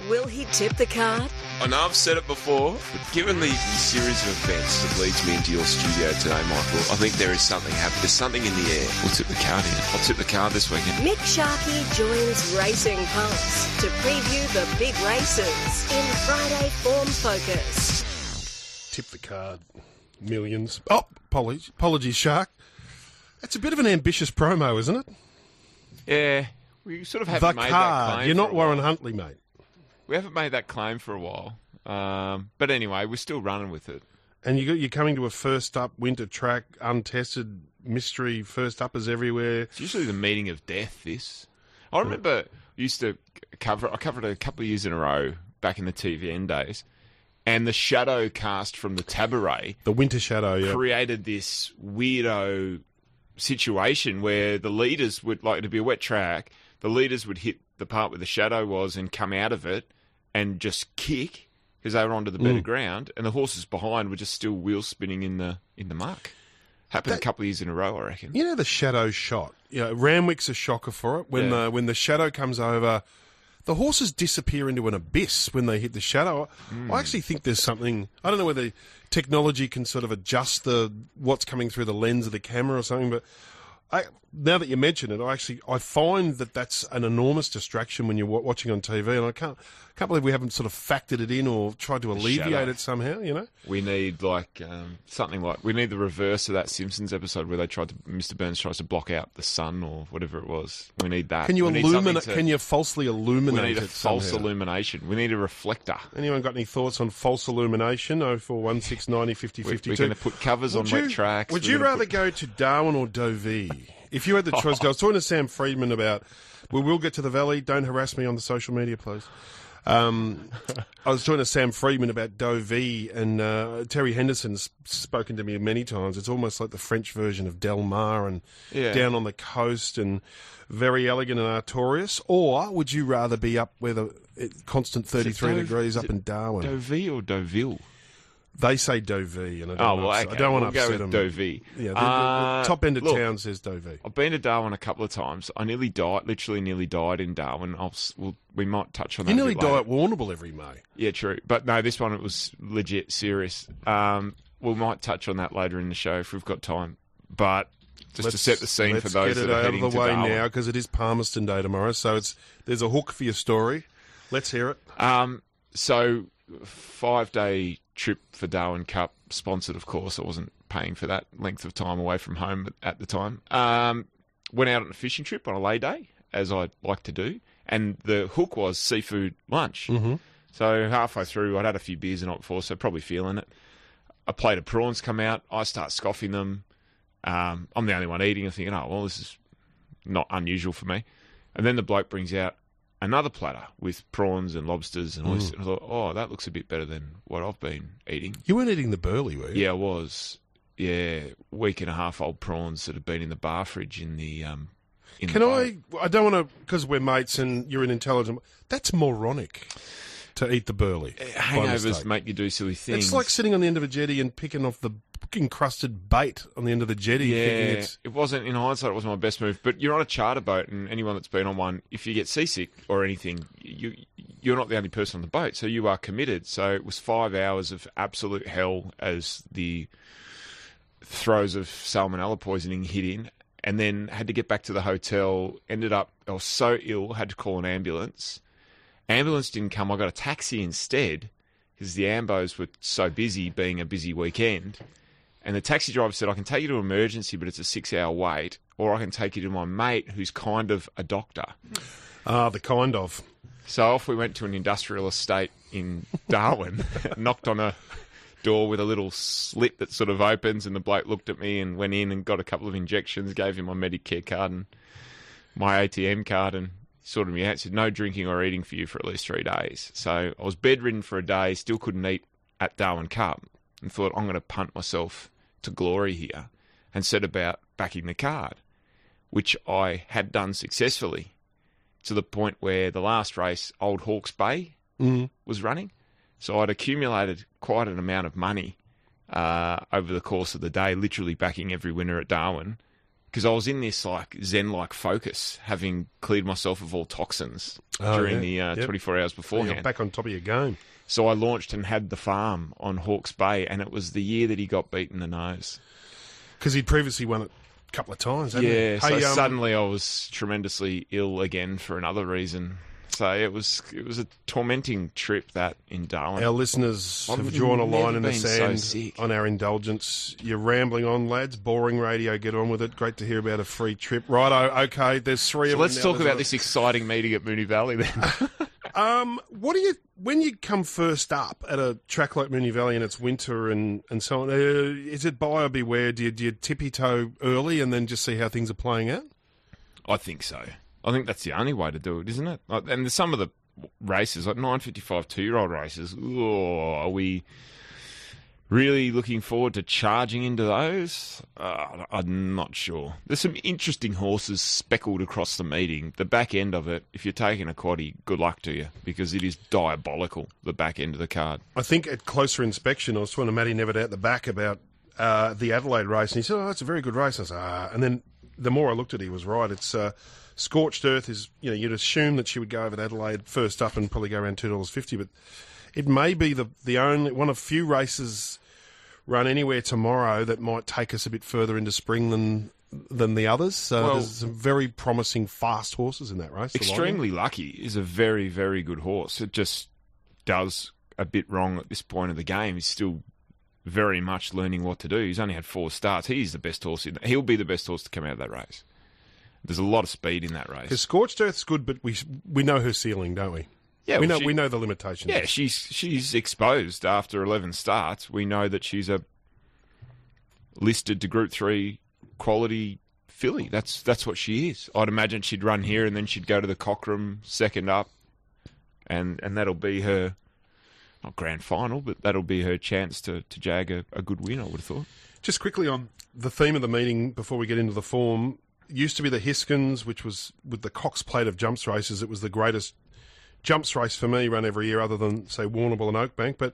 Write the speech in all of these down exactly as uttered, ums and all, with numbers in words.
Will he tip the card? I know I've said it before, but given the, the series of events that leads me into your studio today, Michael, I think there is something happening. There's something in the air. We'll tip the card in. I'll tip the card this weekend. Mick Sharkey joins Racing Pulse to preview the big races in Friday Form Focus. Tip the card. Millions. Oh, apologies, apologies, Shark. That's a bit of an ambitious promo, isn't it? Yeah, we sort of haven't the made card. that claim. You're not for a Warren while. Huntley, mate. We haven't made that claim for a while. Um, but anyway, we're still running with it. And you got, you're coming to a first up winter track, untested mystery, first uppers everywhere. It's usually the meeting of death, this. I remember I used to cover, I covered it a couple of years in a row back in the T V N days, and the shadow cast from the Tabaret, The winter shadow, yeah. created this weirdo situation where the leaders would, like to be a wet track, the leaders would hit the part where the shadow was and come out of it and just kick because they were onto the better Mm. ground, and the horses behind were just still wheel spinning in the in the muck. Happened That- a couple of years in a row, I reckon. You know the shadow shot? You know, Ramwick's a shocker for it. When Yeah. the when the shadow comes over, the horses disappear into an abyss when they hit the shadow. Mm. I actually think there's something. I don't know whether technology can sort of adjust the what's coming through the lens of the camera or something, but I, now that you mention it, I actually I find that that's an enormous distraction when you're wa- watching on T V, and I can't can't believe we haven't sort of factored it in or tried to alleviate shadow. it somehow. You know, We need like um, something like we need the reverse of that Simpsons episode where they tried to Mister Burns tries to block out the sun or whatever it was. We need that. can you We need illuminate? something to- Can you falsely We illuminate need a it false somehow? illumination. We need a reflector. Anyone got any thoughts on false illumination? Oh four one six ninety fifty We're, fifty we're two. going to put covers on wet tracks. Would We're you gonna rather put- go to Darwin or Deauville? If you had the choice, I was talking to Sam Friedman about. We will get to the Valley. Don't harass me on the social media, please. Um, I was talking to Sam Friedman about Deauville, and uh, Terry Henderson's spoken to me many times. It's almost like the French version of Del Mar, and Yeah. down on the coast, and very elegant and artorious. Or would you rather be up where the it, constant thirty-three Dove- degrees is up it in Darwin? Deauville or Deauville? They say Deauville, and I don't Oh, want well, to okay. upset, I don't want we'll to upset go them. with Deauville. Yeah, the, the- Uh, the top end of look, town says Deauville. I've been to Darwin a couple of times. I nearly died, literally nearly died in Darwin. I'll, s- we'll, we might touch on that You a nearly bit die later. at Warrnambool every May. Yeah, true. But no, this one, it was legit serious. Um, we might touch on that later in the show if we've got time. But just Let's- to set the scene for let's those get it that are out heading of the to way Darwin. now, because it is Palmerston Day tomorrow. So it's there's a hook for your story. Let's hear it. Um, so, five-day trip for Darwin Cup, sponsored, of course. I wasn't paying for that length of time away from home at- at the time. Um, went out on a fishing trip on a lay day, as I like to do, and the hook was seafood lunch. Mm-hmm. So halfway through, I'd had a few beers the night before, so probably feeling it. A plate of prawns come out. I start scoffing them. Um, I'm the only one eating. I'm thinking, oh, well, this is not unusual for me. And then the bloke brings out another platter with prawns and lobsters and oysters. And I thought, oh, that looks a bit better than what I've been eating. You weren't eating the burley, were you? Yeah, I was. Yeah, week and a half old prawns that had been in the bar fridge in the. Um, in Can the I? boat. I don't want to, because we're mates and you're an intelligent. That's moronic to eat the burley. by Hangovers mistake. make you do silly things. It's like sitting on the end of a jetty and picking off the encrusted bait on the end of the jetty. Yeah, thinking it's, it wasn't, in hindsight, it wasn't my best move. But you're on a charter boat, and anyone that's been on one, if you get seasick or anything, you, you're not the only person on the boat, so you are committed. So it was five hours of absolute hell as the throes of salmonella poisoning hit in, and then had to get back to the hotel. Ended up, I was so ill, had to call an ambulance. Ambulance didn't come. I got a taxi instead because the ambos were so busy, being a busy weekend. And the taxi driver said, I can take you to emergency, but it's a six-hour wait, or I can take you to my mate who's kind of a doctor. ah, the kind of. So off we went to an industrial estate in Darwin, knocked on a door with a little slit that sort of opens, and the bloke looked at me and went in and got a couple of injections, gave him my Medicare card and my A T M card, and sorted me out. Said, no drinking or eating for you for at least three days. So I was bedridden for a day, still couldn't eat at Darwin Cup, and thought, I'm going to punt myself to glory here, and set about backing the card, which I had done successfully, to the point where the last race, Old Hawke's Bay, Mm. was running. So I'd accumulated quite an amount of money uh, over the course of the day, literally backing every winner at Darwin, because I was in this like Zen-like focus, having cleared myself of all toxins Oh, during yeah. the uh, Yep. twenty-four hours You're beforehand. back on top of your game. So I launched and had the farm on Hawke's Bay, and it was the year that he got beat in the nose. Because he'd previously won it a couple of times, hadn't Yeah, he? so Hey, um, suddenly I was tremendously ill again for another reason. So it was it was a tormenting trip, that in Darwin. Our listeners I've have drawn a never line in the been so sand sick. on our indulgence. You're rambling on, lads. Boring radio. Get on with it. Great to hear about a free trip. Righto, okay, there's three So of let's them now. talk There's about a- this exciting meeting at Moonee Valley then. Um, what do you, when you come first up at a track like Moonee Valley and it's winter and, and so on, uh, is it buyer beware? Do you, do you tippy-toe early and then just see how things are playing out? I think so. I think that's the only way to do it, isn't it? Like, and there's some of the races, like nine fifty-five two-year-old races, oh, are we really looking forward to charging into those? Uh, I'm not sure. There's some interesting horses speckled across the meeting. The back end of it, if you're taking a quaddie, good luck to you, because it is diabolical, the back end of the card. I think at closer inspection, I was talking to Matty Nevitt out the back about uh, the Adelaide race, and he said, oh, that's a very good race. I said, ah. And then the more I looked at it, he was right. It's uh, Scorched Earth is, you know, you'd assume that she would go over to Adelaide first up and probably go around two dollars fifty, but it may be the, the only, one of few races run anywhere tomorrow that might take us a bit further into spring than than the others. So Well- there's some very promising fast horses in that race. the Lion. Extremely Lucky is a very, very good horse. It just does a bit wrong at this point of the game. He's still very much learning what to do. He's only had four starts. He's the best horse. In, he'll be the best horse to come out of that race. There's a lot of speed in that Because race. Scorched Earth's good, but we we know her ceiling, don't we? Yeah, we well, know she- we know the limitations. Yeah, she's she's exposed after eleven starts. We know that she's a listed to Group Three quality filly. That's that's what she is. I'd imagine she'd run here and then she'd go to the Cochrane second up, and and that'll be her, not grand final, but that'll be her chance to to jag a, a good win. I would have thought. Just quickly on the theme of the meeting before we get into the form, it used to be the Hiskins, which was with the Cox Plate of jumps races. It was the greatest jumps race for me run every year, other than say Warrnambool and Oakbank. But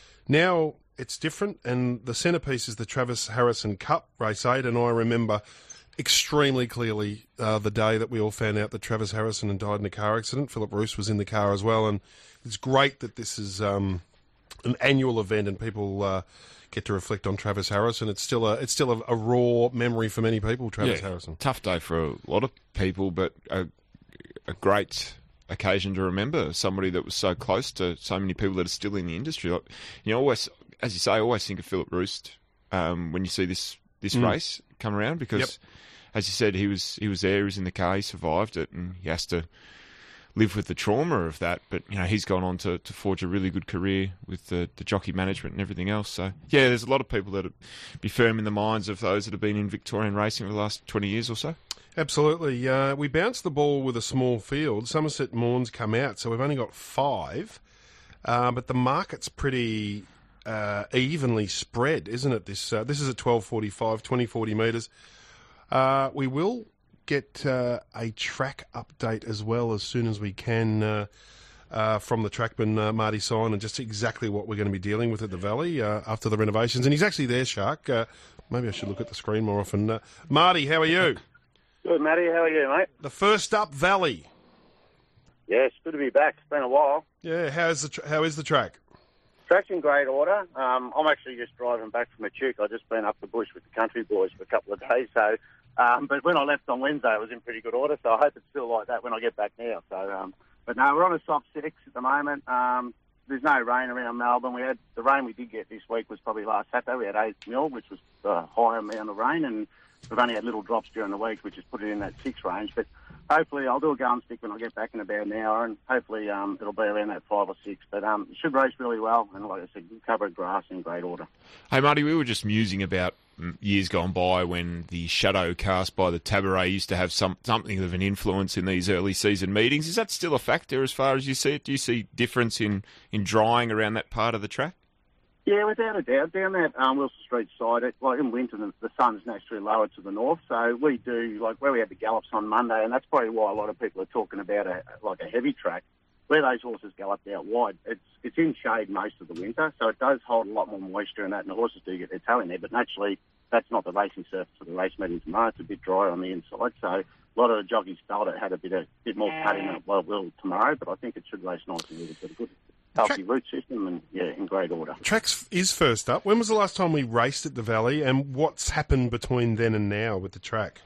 now it's different, and the centrepiece is the Travis Harrison Cup race eight. And I remember extremely clearly uh, the day that we all found out that Travis Harrison had died in a car accident. Philip Roos was in the car as well, and it's great that this is um, an annual event and people uh, get to reflect on Travis Harrison. It's still a it's still a, a raw memory for many people. Travis Harrison. Tough day for a lot of people, but a, a great occasion to remember. Somebody that was so close to so many people that are still in the industry. Like, you know, always, as you say, I always think of Philip Roost um, when you see this this Mm. race come around, because, Yep. as you said, he was he was there, he was in the car, he survived it, and he has to live with the trauma of that. But you know, he's gone on to, to forge a really good career with the, the jockey management and everything else. So yeah, there's a lot of people that be firm in the minds of those that have been in Victorian racing for the last twenty years or so. Absolutely. Uh, we bounced the ball with a small field. Somerset Morn's come out, so we've only got five. Uh, but the market's pretty uh, evenly spread, isn't it? This uh, this is at twelve forty-five, twenty, forty metres. Uh, we will get uh, a track update as well as soon as we can uh, uh, from the trackman, uh, Marty Sign, and just exactly what we're going to be dealing with at the Valley uh, after the renovations. And he's actually there, Shark. Uh, maybe I should look at the screen more often. Uh, Marty, how are you? Good, Matty. How are you, mate? The first up, Valley. Yeah, it's good to be back. It's been a while. Yeah, how's the tra- how is the track? Track's in great order. Um, I'm actually just driving back from Echuca. I've just been up the bush with the country boys for a couple of days. So, um, but when I left on Wednesday, it was in pretty good order. So I hope it's still like that when I get back now. So, um, but no, we're on a soft six at the moment. Um, there's no rain around Melbourne. We had the rain we did get this week was probably last Saturday. We had eight mil, which was a high amount of rain, and we've only had little drops during the week, which has put it in that six range. But hopefully I'll do a go and stick when I get back in about an hour, and hopefully um, it'll be around that five or six. But um, it should race really well, and like I said, covered grass in great order. Hey, Marty, we were just musing about mm, years gone by when the shadow cast by the Tabaret used to have some something of an influence in these early season meetings. Is that still a factor as far as you see it? Do you see difference in, in drying around that part of the track? Yeah, without a doubt. Down that um, Wilson Street side, it, like in winter, the, the sun's naturally lower to the north. So we do, like where we had the gallops on Monday, and that's probably why a lot of people are talking about a like a heavy track, where those horses galloped out wide. It's it's in shade most of the winter, so it does hold a lot more moisture in that, and the horses do get their toe in there. But naturally, that's not the racing surface for the race meeting tomorrow. It's a bit dry on the inside, so a lot of the jockeys felt it had a bit a bit more cutting than it will, will tomorrow. But I think it should race nicely. It's got a good, healthy Track- route system, and yeah, in great order. Tracks is first up. When was the last time we raced at the Valley, and what's happened between then and now with the track?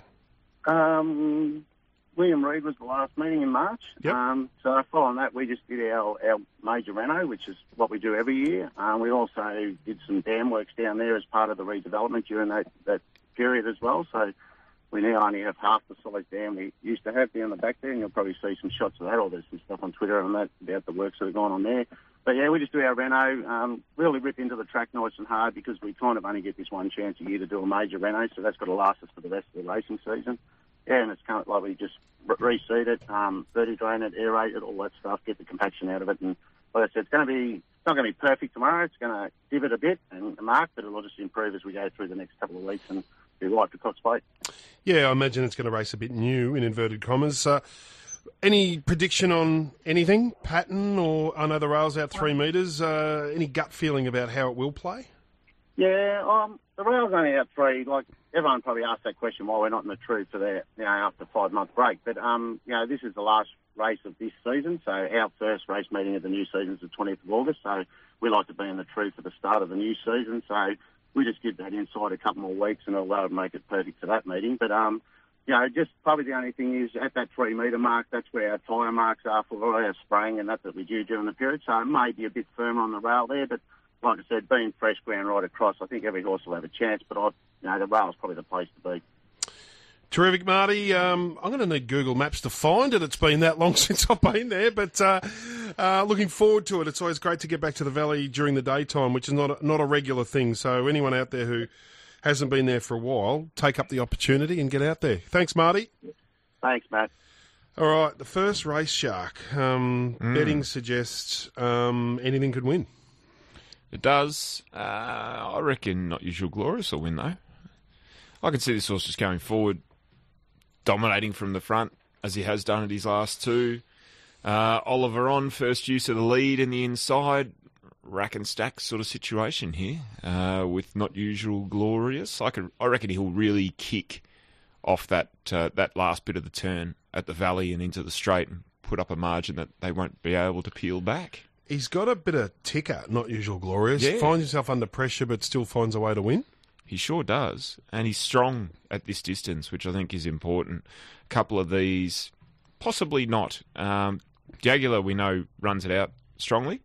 Um, William Reid was the last meeting in March. Yep. Um, so following that, we just did our, our major reno, which is what we do every year. Um, we also did some dam works down there as part of the redevelopment during that, that period as well. So we now only have half the size dam we used to have down the back there, and you'll probably see some shots of that, or there's some stuff on Twitter on that about the works that are going on there. But yeah, we just do our reno, um, really rip into the track nice and hard, because we kind of only get this one chance a year to do a major reno, so that's got to last us for the rest of the racing season. Yeah, and it's kind of like we just re- reseed it, um, verti drain it, aerate it, all that stuff, get the compaction out of it. And like I said, it's going to be, it's not going to be perfect tomorrow. It's going to divot a bit and mark, but it'll just improve as we go through the next couple of weeks and be right for Cox Plate. Yeah, I imagine it's going to race a bit new, in inverted commas. Uh, any prediction on anything? Pattern, or I know the rail's out three metres. Uh, any gut feeling about how it will play? Yeah, um, the rail's only out three. Like, everyone probably asked that question why we're not in the true for their, you know, after five month break. But um, you know, this is the last race of this season, so our first race meeting of the new season is the twentieth of August. So we like to be in the true for the start of the new season. So we just give that inside a couple more weeks, and it'll make it perfect for that meeting. But um, you know, just probably the only thing is at that three metre mark, that's where our tyre marks are for our spraying, and that's what we do during the period. So it may be a bit firmer on the rail there, but like I said, being fresh ground right across, I think every horse will have a chance, but I, you know, the rail's probably the place to be. Terrific, Marty. Um, I'm going to need Google Maps to find it. It's been that long since I've been there, but uh, uh, looking forward to it. It's always great to get back to the Valley during the daytime, which is not a, not a regular thing. So anyone out there who hasn't been there for a while, take up the opportunity and get out there. Thanks, Marty. Thanks, Matt. All right, the first race, Shark. Um, Mm. Betting suggests um, anything could win. It does. Uh, I reckon Not Usual Glorious will win, though. I can see this horse just going forward, dominating from the front, as he has done at his last two. Uh, Oliver on, first use of the lead in the inside. Rack and stack sort of situation here uh, with Not Usual Glorious. I, could, I reckon he'll really kick off that uh, that last bit of the turn at the Valley and into the straight and put up a margin that they won't be able to peel back. He's got a bit of ticker, Not Usual Glorious. Yeah. Finds himself under pressure, but still finds a way to win. He sure does. And he's strong at this distance, which I think is important. A couple of these, possibly not. Um, Jaguar, we know, runs it out strongly.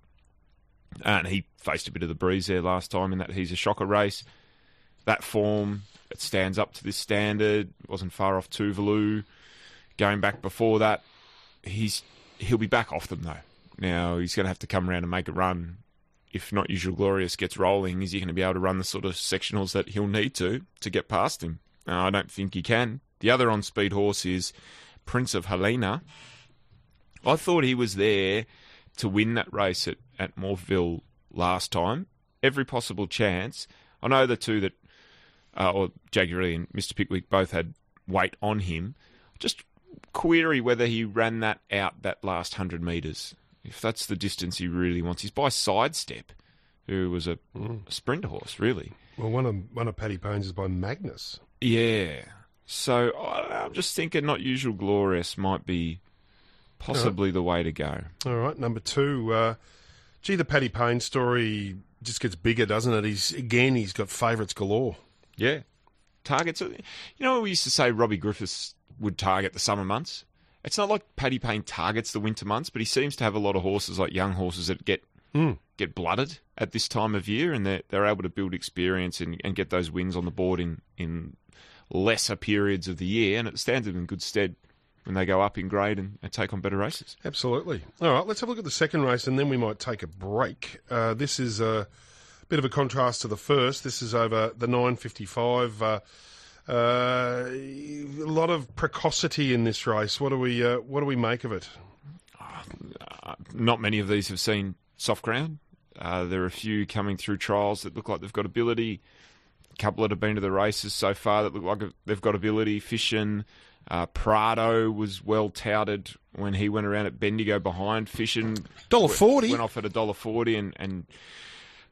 And he faced a bit of the breeze there last time in that He's a Shocker race. That form, it stands up to this standard. Wasn't far off Tuvalu. Going back before that, he's he'll be back off them, though. Now, he's going to have to come around and make a run. If Not Usual Glorious gets rolling, is he going to be able to run the sort of sectionals that he'll need to to get past him? Uh, I don't think he can. The other on-speed horse is Prince of Helena. I thought he was there to win that race at, at Morpheville last time. Every possible chance. I know the two that, uh, or Jaguary and Mister Pickwick both had weight on him. Just query whether he ran that out that last one hundred metres. If that's the distance he really wants. He's by Sidestep, who was a, mm. a sprinter horse, really. Well, one of one of Paddy Payne's is by Magnus. Yeah. So I, I'm just thinking Not Usual Glorious might be possibly right. the way to go. All right, number two. Uh, gee, the Paddy Payne story just gets bigger, doesn't it? He's again, he's got favourites galore. Yeah. Targets. You know, we used to say Robbie Griffiths would target the summer months. It's not like Paddy Payne targets the winter months, but he seems to have a lot of horses, like young horses, that get mm. get blooded at this time of year, and they're, they're able to build experience and, and get those wins on the board in, in lesser periods of the year, and it stands them in good stead when they go up in grade and, and take on better races. Absolutely. All right, let's have a look at the second race, and then we might take a break. Uh, this is a bit of a contrast to the first. This is over the nine fifty-five. Uh, Uh, a lot of precocity in this race. What do we uh, what do we make of it? Uh, not many of these have seen soft ground. Uh, there are a few coming through trials that look like they've got ability. A couple that have been to the races so far that look like they've got ability. Fission, uh, Prado was well touted when he went around at Bendigo behind Fission. one dollar forty Went off at one dollar forty and... and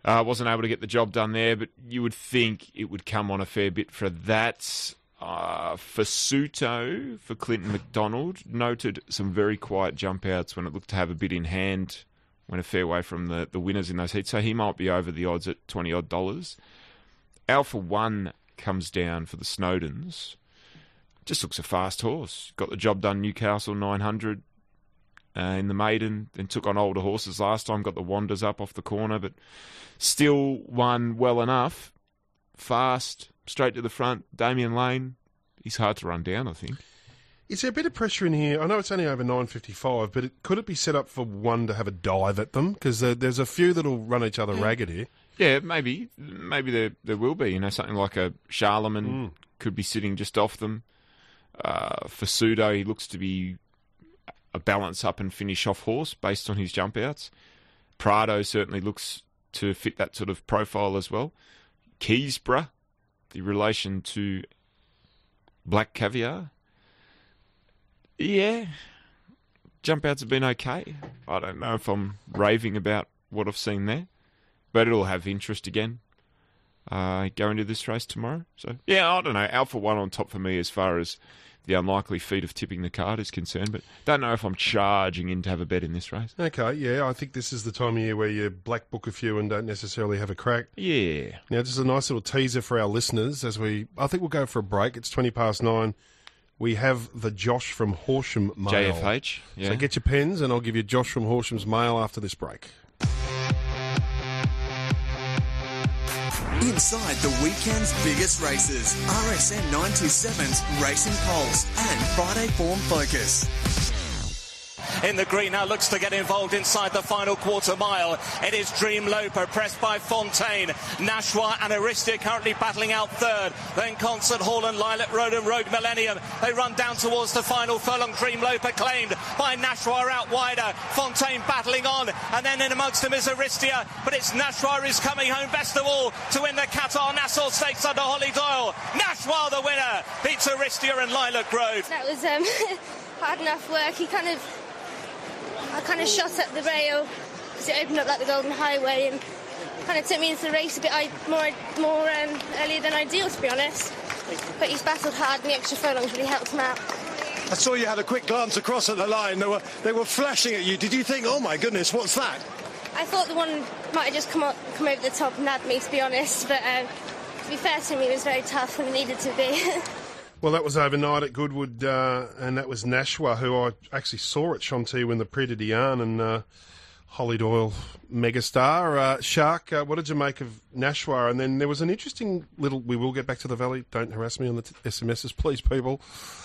Uh, wasn't able to get the job done there, but you would think it would come on a fair bit for that. Uh, Fasuto for Clinton McDonald noted some very quiet jump outs when it looked to have a bit in hand, went a fair way from the, the winners in those heats, so he might be over the odds at twenty odd dollars. Alpha One comes down for the Snowdens. Just looks a fast horse. Got the job done, Newcastle nine hundred uh, in the maiden, then took on older horses last time, got the Wanders up off the corner, but still won well enough. Fast, straight to the front. Damien Lane, he's hard to run down, I think. Is there a bit of pressure in here? I know it's only over nine fifty-five, but it, could it be set up for one to have a dive at them? Because uh, there's a few that'll run each other ragged here. Yeah, maybe. Maybe there there will be. You know, something like a Charlemagne mm. could be sitting just off them. Uh, for Pseudo, he looks to be a balance up and finish off horse based on his jump outs. Prado certainly looks to fit that sort of profile as well. Keysborough, the relation to Black Caviar. Yeah, jump outs have been okay. I don't know if I'm raving about what I've seen there, but it'll have interest again uh, going to this race tomorrow. So, yeah, I don't know. Alpha One on top for me as far as the unlikely feat of tipping the card is concerned, but don't know if I'm charging in to have a bet in this race. Okay, yeah, I think this is the time of year where you black book a few and don't necessarily have a crack. Yeah. Now, just a nice little teaser for our listeners as we, I think we'll go for a break. It's twenty past nine. We have the Josh from Horsham mail. J F H, yeah. So get your pens and I'll give you Josh from Horsham's mail after this break. Inside the weekend's biggest races, R S N nine twenty-seven's Racing Pulse and Friday Form Focus. In the green now looks to get involved inside the final quarter mile. It is Dream Loper pressed by Fontaine. Nashwa and Aristia currently battling out third. Then Concert Hall and Lilac Road and Rogue Millennium. They run down towards the final furlong. Dream Loper claimed by Nashwa out wider. Fontaine battling on. And then in amongst them is Aristia. But it's Nashwa who's coming home best of all to win the Qatar Nassau Stakes under Holly Doyle. Nashwa the winner. Beats Aristia and Lilac Road. That was um, hard enough work. He kind of... I kind of shot at the rail because it opened up like the Golden Highway and kind of took me into the race a bit more more um, earlier than ideal, to be honest. But he's battled hard and the extra furlongs really helped him out. I saw you had a quick glance across at the line. They were they were flashing at you. Did you think, oh my goodness, what's that? I thought the one might have just come up, come over the top and nabbed me, to be honest. But um, to be fair to him, he was very tough and needed to be. Well, that was overnight at Goodwood, uh, and that was Nashwa, who I actually saw at Chantilly when the Prix de Diane and uh, Holly Doyle megastar. Uh, Shark, uh, what did you make of Nashwa? And then there was an interesting little... We will get back to the Valley. Don't harass me on the t- S M Ses, please, people.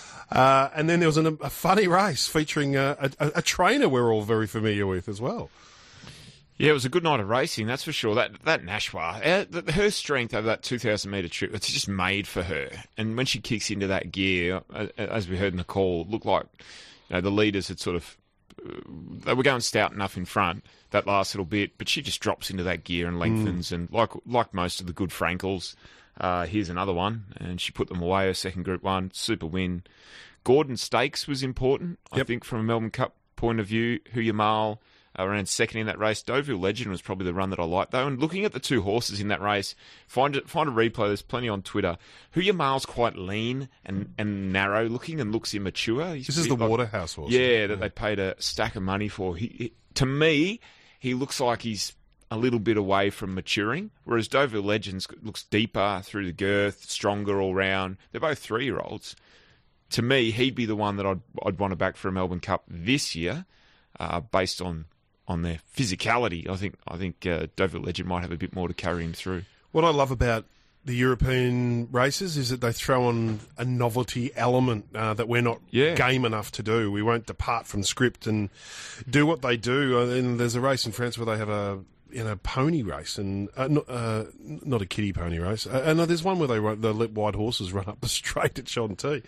Uh, and then there was an, a funny race featuring uh, a, a trainer we're all very familiar with as well. Yeah, it was a good night of racing, that's for sure. That that Nashwa, uh, her strength over that two thousand metre trip, it's just made for her. And when she kicks into that gear, uh, as we heard in the call, it looked like you know, the leaders had sort of, uh, they were going stout enough in front that last little bit, but she just drops into that gear and lengthens. Mm. And like like most of the good Frankels, uh, here's another one. And she put them away, her second Group one, super win. Gordon Stakes was important, yep. I think, from a Melbourne Cup point of view. Huyamal Uh, ran second in that race. Deauville Legend was probably the run that I liked, though. And looking at the two horses in that race, find it, find a replay. There's plenty on Twitter. Huyamal's quite lean and, and narrow looking and looks immature. He's this is the like, Waterhouse horse. Yeah, yeah, that they paid a stack of money for. He, he, to me, he looks like he's a little bit away from maturing, whereas Deauville Legends looks deeper through the girth, stronger all round. They're both three-year-olds. To me, he'd be the one that I'd, I'd want to back for a Melbourne Cup this year, uh, based on... on their physicality. I think I think uh, Deauville Legend might have a bit more to carry him through. What I love about the European races is that they throw on a novelty element uh, that we're not yeah. game enough to do. We won't depart from script and do what they do. Uh, and there's a race in France where they have a you know pony race and uh, not, uh, not a kiddie pony race. Uh, and there's one where they run, the white horses run up the straight at Chantilly.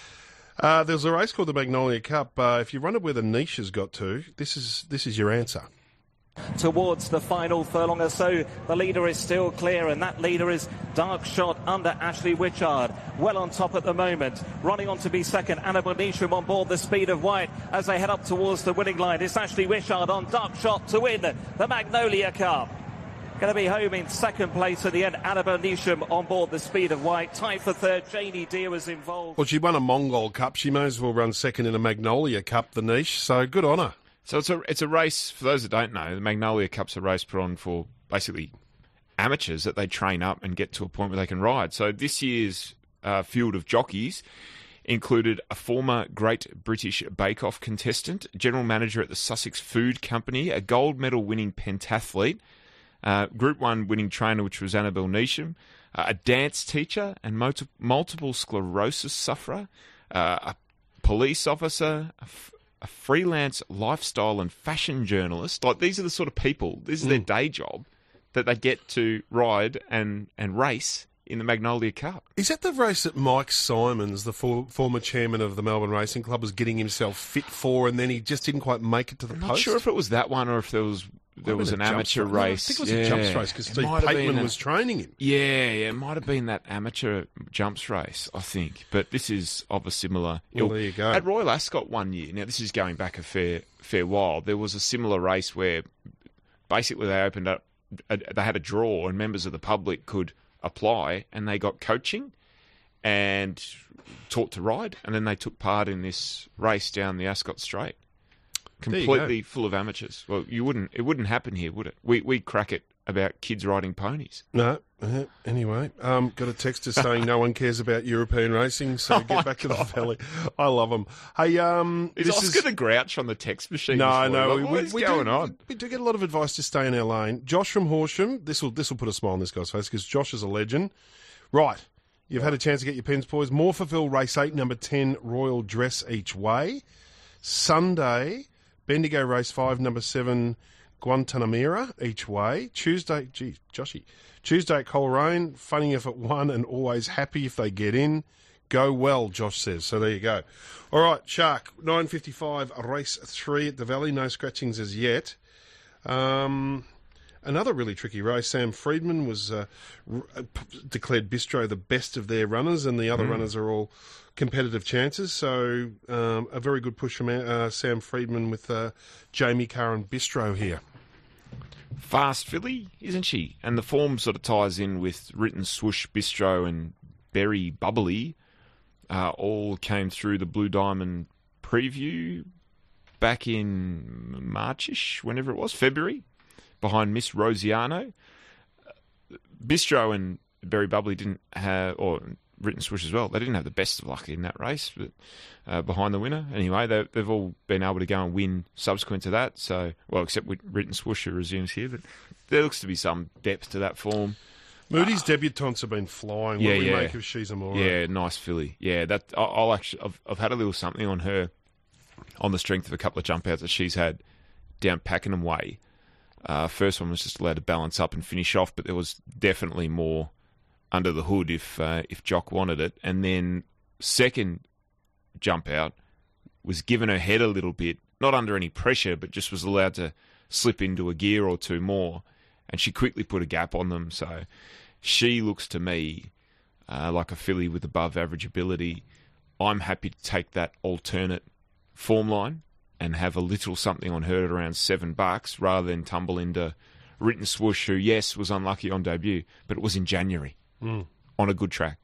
Uh, there's a race called the Magnolia Cup. Uh, if you run it where the niche has got to, this is this is your answer. Towards the final furlong or so, the leader is still clear, and that leader is Dark Shot under Ashley Witchard. Well on top at the moment. Running on to be second, Anna Bonisham on board the Speed of White as they head up towards the winning line. It's Ashley Witchard on Dark Shot to win the Magnolia Cup. going to be home in second place at the end. Annabelle Neesham on board the Speed of White. Tied for third. Janie Deer was involved. Well, she won a Mongol Cup. She may as well run second in a Magnolia Cup, the niche. So good on her. So it's a it's a race, for those that don't know, the Magnolia Cup's a race put on for basically amateurs that they train up and get to a point where they can ride. So this year's uh, field of jockeys included a former Great British Bake Off contestant, general manager at the Sussex Food Company, a gold medal winning pentathlete, uh, Group one winning trainer, which was Annabelle Neesham, uh, a dance teacher and multi- multiple sclerosis sufferer, uh, a police officer, a f- a freelance lifestyle and fashion journalist. Like, these are the sort of people, this is mm. their day job, that they get to ride and, and race in the Magnolia Cup. Is that the race that Mike Simons, the for, former chairman of the Melbourne Racing Club, was getting himself fit for, and then he just didn't quite make it to the I'm post? not sure if it was that one or if there was there was an amateur race. I think it was yeah. a jumps race because Steve Pateman was training him. Yeah, yeah, it might have been that amateur jumps race, I think. But this is of a similar Well, ilk. there you go. At Royal Ascot one year, now this is going back a fair fair while, there was a similar race where basically they opened up, they had a draw and members of the public could apply and they got coaching and taught to ride, and then they took part in this race down the Ascot Straight. Completely full of amateurs. Well, you wouldn't. It wouldn't happen here, would it? We we crack it about kids riding ponies. No. Uh, anyway, um, got a texter saying no one cares about European racing, so Oh get my back to the God. valley. I love them. Hey, um, Is this Oscar is the Grouch on the text machine? no, this no. morning? We, What we, is we going do, on? We do get a lot of advice to stay in our lane. Josh from Horsham. This will this will put a smile on this guy's face because Josh is a legend. Right. You've had a chance to get your pens poised. Morphettville Race eight, number ten, Royal Dress Each Way. Sunday, Bendigo Race five, number seven, Guantanamera Each Way. Tuesday, gee, Joshy. Tuesday at Coleraine, funny if it won and always happy if they get in. Go well, Josh says. So there you go. All right, Shark, nine fifty-five, Race three at the Valley. No scratchings as yet. Um... Another really tricky race. Sam Friedman was uh, r- p- declared Bistro the best of their runners, and the other mm. runners are all competitive chances. So um, a very good push from uh, Sam Friedman with uh, Jamie Carr and Bistro here. Fast filly, isn't she? And the form sort of ties in with Written Swoosh, Bistro and Berry Bubbly. Uh, all came through the Blue Diamond preview back in Marchish, whenever it was, February. Behind Miss Rosiano. Bistro and Berry Bubbly didn't have, or Written Swoosh as well, they didn't have the best of luck in that race, but uh, behind the winner. Anyway, they, they've all been able to go and win subsequent to that. So, well, except with Written Swoosh who resumes here, but there looks to be some depth to that form. Moody's uh, debutantes have been flying. What yeah, do we yeah. make of She's Amore? Yeah, nice filly. Yeah, that I'll, I'll actually, I've, I've had a little something on her on the strength of a couple of jump outs that she's had down Pakenham Way. Uh, first one was just allowed to balance up and finish off, but there was definitely more under the hood if uh, if Jock wanted it. And then second jump out was given her head a little bit, not under any pressure, but just was allowed to slip into a gear or two more, and she quickly put a gap on them. So she looks to me uh, like a filly with above average ability. I'm happy to take that alternate form line and have a little something on her at around seven bucks rather than tumble into Written Swoosh, who, yes, was unlucky on debut, but it was in January mm. on a good track.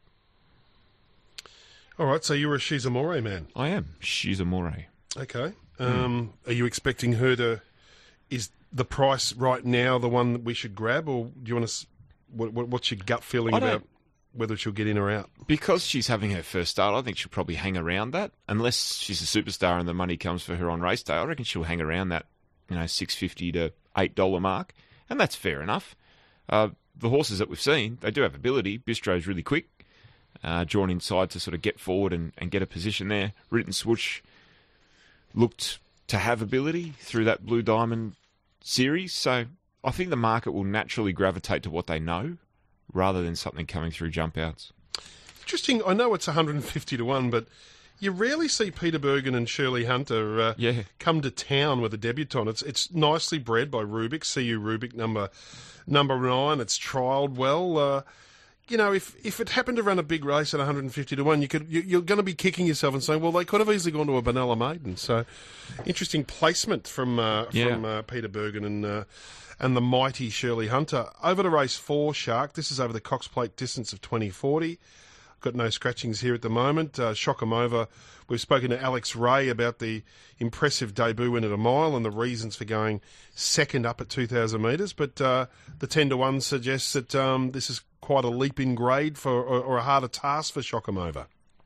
All right, so you're a She's Amore man. I am. She's Amore. Okay. Um, mm. Are you expecting her to... Is the price right now the one that we should grab, or do you want to... What, what, what's your gut feeling about whether she'll get in or out? Because she's having her first start, I think she'll probably hang around that. Unless she's a superstar and the money comes for her on race day, I reckon she'll hang around that, you know, six fifty to eight dollars mark. And that's fair enough. Uh, the horses that we've seen, they do have ability. Bistro's really quick, uh, drawn inside to sort of get forward and, and get a position there. Written Swoosh looked to have ability through that Blue Diamond series. So I think the market will naturally gravitate to what they know, rather than something coming through jump outs. Interesting. I know it's one hundred fifty to one, but you rarely see Peter Bergen and Shirley Hunter uh, yeah. come to town with a debutant. It's it's nicely bred by Rubik, C U Rubik number number nine. It's trialled well. Uh, you know, if, if it happened to run a big race at one hundred fifty to one, you could, you, you're going to be kicking yourself and saying, well, they could have easily gone to a Benalla Maiden. So, interesting placement from uh, Yeah. from uh, Peter Bergen and uh, and the mighty Shirley Hunter. Over to race four, Shark. This is over the Cox Plate distance of twenty forty. Got no scratchings here at the moment. Uh, shock 'em over. We've spoken to Alex Ray about the impressive debut win at a mile and the reasons for going second up at two thousand metres. But uh, the ten to one suggests that um, this is quite a leap in grade for, or, or a harder task for shock 'em over.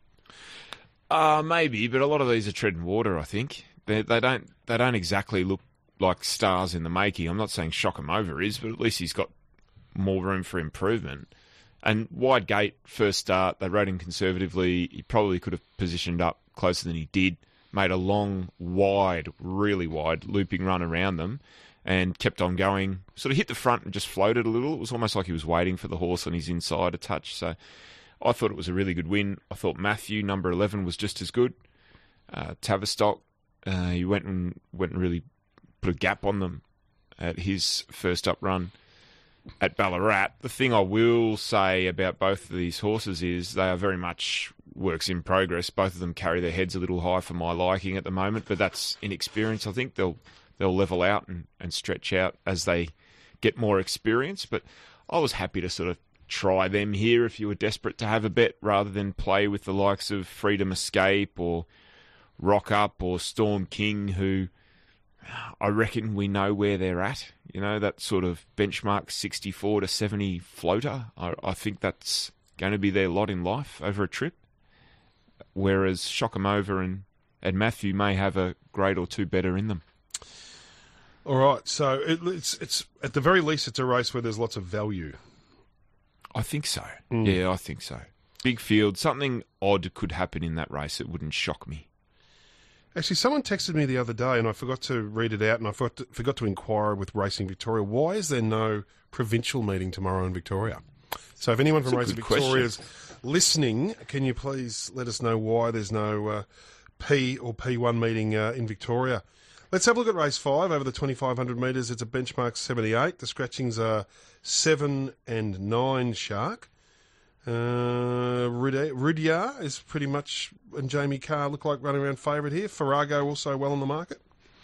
Uh, maybe, but a lot of these are treading water, I think. They, they don't they don't exactly look like stars in the making. I'm not saying shock 'em over is, but at least he's got more room for improvement. And wide gate, first start, they rode him conservatively. He probably could have positioned up closer than he did. Made a long, wide, really wide, looping run around them and kept on going. Sort of hit the front and just floated a little. It was almost like he was waiting for the horse on his inside a touch. So I thought it was a really good win. I thought Matthew, number eleven, was just as good. Uh, Tavistock, uh, he went and went and really put a gap on them at his first up run at Ballarat. The thing I will say about both of these horses is they are very much works in progress. Both of them carry their heads a little high for my liking at the moment, but that's inexperience. I think they'll they'll level out and, and stretch out as they get more experience. But I was happy to sort of try them here if you were desperate to have a bet rather than play with the likes of Freedom Escape or Rock Up or Storm King, who I reckon we know where they're at. You know, that sort of benchmark sixty-four to seventy floater. I, I think that's going to be their lot in life over a trip. Whereas Shock 'em Over and, and Matthew may have a grade or two better in them. All right, so it, it's it's at the very least it's a race where there's lots of value. I think so. Mm. Yeah, I think so. Big field, something odd could happen in that race. It wouldn't shock me. Actually, someone texted me the other day, and I forgot to read it out, and I forgot to, forgot to inquire with Racing Victoria. Why is there no provincial meeting tomorrow in Victoria? So if anyone from That's a Racing good Victoria is question. listening, can you please let us know why there's no uh, P or P one meeting uh, in Victoria? Let's have a look at race five over the twenty-five hundred metres. It's a benchmark seventy-eight. The scratchings are seven and nine, Shark. Uh, Rudyard is pretty much, and Jamie Carr look like running around favourite here. Farrago also well on the market.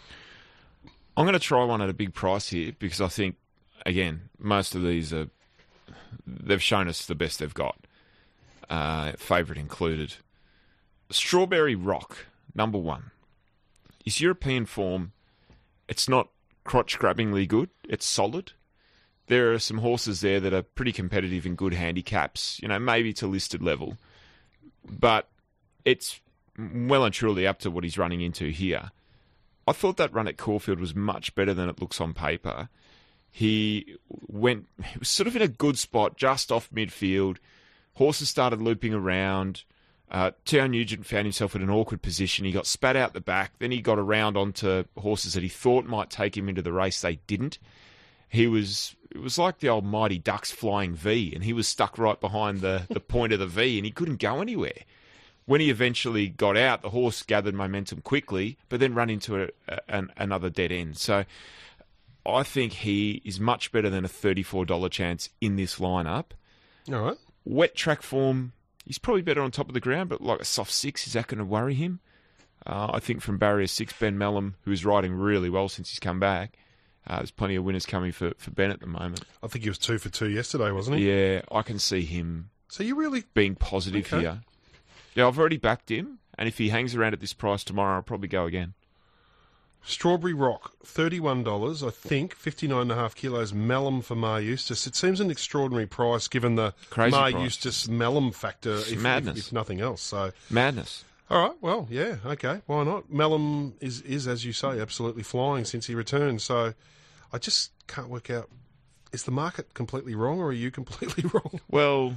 I'm going to try one at a big price here because I think, again, most of these are, they've shown us the best they've got. Uh, favourite included. Strawberry Rock, number one. His European form, it's not crotch-grabbingly good. It's solid. There are some horses there that are pretty competitive in good handicaps, you know, maybe to listed level. But it's well and truly up to what he's running into here. I thought that run at Caulfield was much better than it looks on paper. He went, he was sort of in a good spot, just off midfield. Horses started looping around. Uh, Teo Nugent found himself in an awkward position. He got spat out the back. Then he got around onto horses that he thought might take him into the race. They didn't. He was, it was like the old Mighty Ducks flying V, and he was stuck right behind the, the point of the V, and he couldn't go anywhere. When he eventually got out, the horse gathered momentum quickly, but then ran into a, a, an, another dead end. So I think he is much better than a thirty-four dollars chance in this lineup. All right. Wet track form, he's probably better on top of the ground, but like a soft six, is that going to worry him? Uh, I think from barrier six, Ben Mellum, who's riding really well since he's come back. Uh, there's plenty of winners coming for, for Ben at the moment. I think he was two for two yesterday, wasn't he? Yeah, I can see him So you really... being positive Okay. here. Yeah, I've already backed him, and if he hangs around at this price tomorrow, I'll probably go again. Strawberry Rock, thirty-one dollars, I think, fifty-nine and a half kilos, Mellum for Mar Eustace. It seems an extraordinary price given the Crazy Mar price. Eustace Mellum factor, if, madness. if, if nothing else. So, Madness. all right, well, yeah, okay, why not? Mellum is, is, as you say, absolutely flying since he returned. So I just can't work out, is the market completely wrong or are you completely wrong? Well,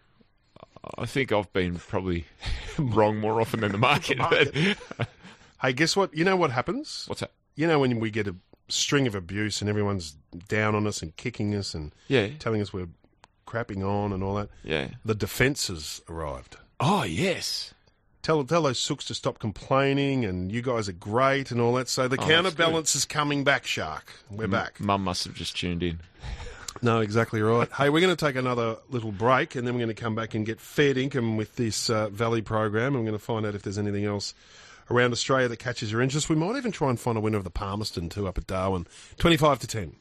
I think I've been probably wrong more often than the market. The market. Hey, guess what? You know what happens? What's that? You know when we get a string of abuse and everyone's down on us and kicking us and Yeah. telling us we're crapping on and all that? Yeah. The defence has arrived. Oh, yes. Tell tell those sooks to stop complaining and you guys are great and all that. So the Oh, counterbalance is coming back, Shark. We're M- back. Mum must have just tuned in. No, exactly right. Hey, we're going to take another little break, and then we're going to come back and get fair dinkum with this uh, Valley program. I'm going to find out if there's anything else around Australia that catches your interest. We might even try and find a winner of the Palmerston too up at Darwin. twenty-five to ten.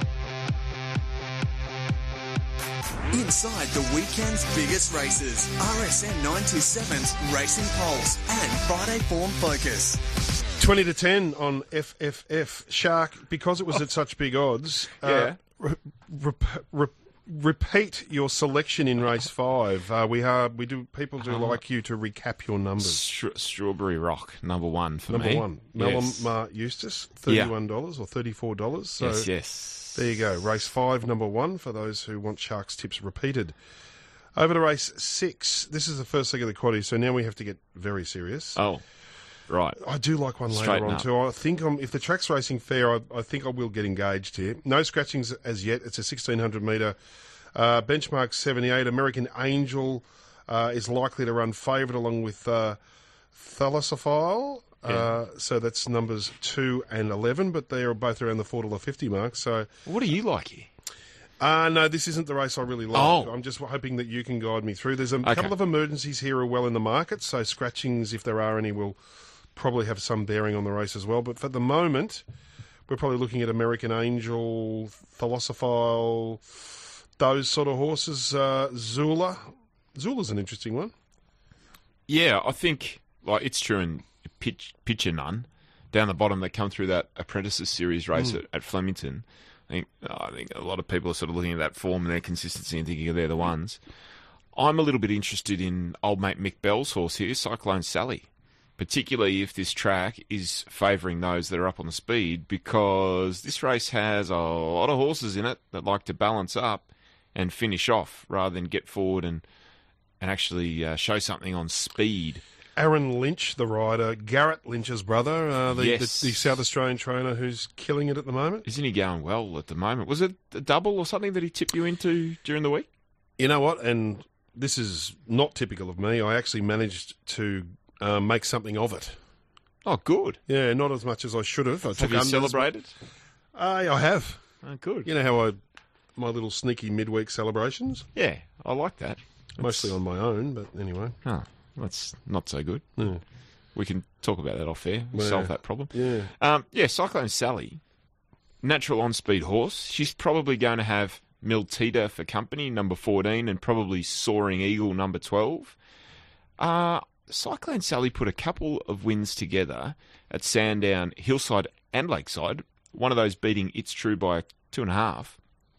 Inside the weekend's biggest races, R S N nine twenty-seven's Racing Pulse and Friday Form Focus. twenty to ten on F F F. Shark, because it was at such big odds, Yeah. uh, re- re- re- repeat your selection in race five. Uh, we have, we do. People do like you to recap your numbers. Stra- Strawberry Rock, number one for Number me. one, Yes. Melomar Eustace, thirty-one dollars or thirty-four dollars. So yes, yes. there you go. Race five, number one, for those who want Sharks tips repeated. Over to race six. This is the first leg of the quaddie, so now we have to get very serious. Oh, right. I do like one later Straighten on up. too. I think I'm, if the track's racing fair, I, I think I will get engaged here. No scratchings as yet. It's a sixteen hundred metre uh, benchmark seventy-eight. American Angel uh, is likely to run favourite along with uh, Thalassophile. Uh, so that's numbers two and eleven, but they are both around the four dollar fifty mark. So, What do you like here? uh, no, this isn't the race I really like. Oh. I'm just hoping that you can guide me through. There's a Okay. couple of emergencies here are well in the market, so scratchings, if there are any, will probably have some bearing on the race as well. But for the moment, we're probably looking at American Angel, Thalassophile, those sort of horses. Uh, Zula. Zula's an interesting one. Yeah, I think like it's true in pitch, Pitcher None down the bottom. They come through that Apprentices Series race at, at Flemington. I think I think a lot of people are sort of looking at that form and their consistency and thinking they're the ones. I'm a little bit interested in old mate Mick Bell's horse here, Cyclone Sally, particularly if this track is favouring those that are up on the speed, because this race has a lot of horses in it that like to balance up and finish off rather than get forward and and actually uh, show something on speed. Aaron Lynch, the rider, Garrett Lynch's brother, uh, the, Yes. the, the South Australian trainer who's killing it at the moment. Isn't he going well at the moment? Was it a double or something that he tipped you into during the week? You know what? And this is not typical of me. I actually managed to uh, make something of it. Oh, good. Yeah, not as much as I should have. I Have took you unders, celebrated? but- Uh, I have. Oh, good. You know how I, my little sneaky midweek celebrations, Yeah, I like that. mostly on my own, but anyway. Oh, that's not so good. Yeah. We can talk about that off air. We'll Yeah. solve that problem. Yeah. Um, yeah, Cyclone Sally, natural on-speed horse. She's probably going to have Miltita for company, number fourteen, and probably Soaring Eagle, number twelve. Uh, Cyclone Sally put a couple of wins together at Sandown, Hillside and Lakeside, one of those beating It's True by two and a half,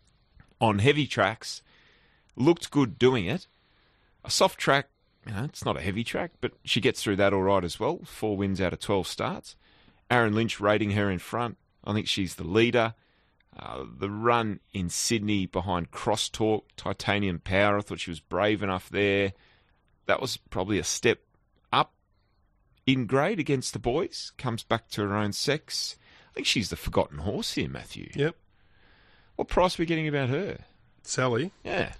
on heavy tracks. Looked good doing it. A soft track, you know, it's not a heavy track, but she gets through that all right as well. Four wins out of twelve starts. Aaron Lynch rating her in front. I think she's the leader. Uh, the run in Sydney behind Crosstalk, Titanium Power, I thought she was brave enough there. That was probably a step up in grade against the boys. Comes back to her own sex. I think she's the forgotten horse here, Matthew. Yep. What price are we getting about her? Sally, Yeah.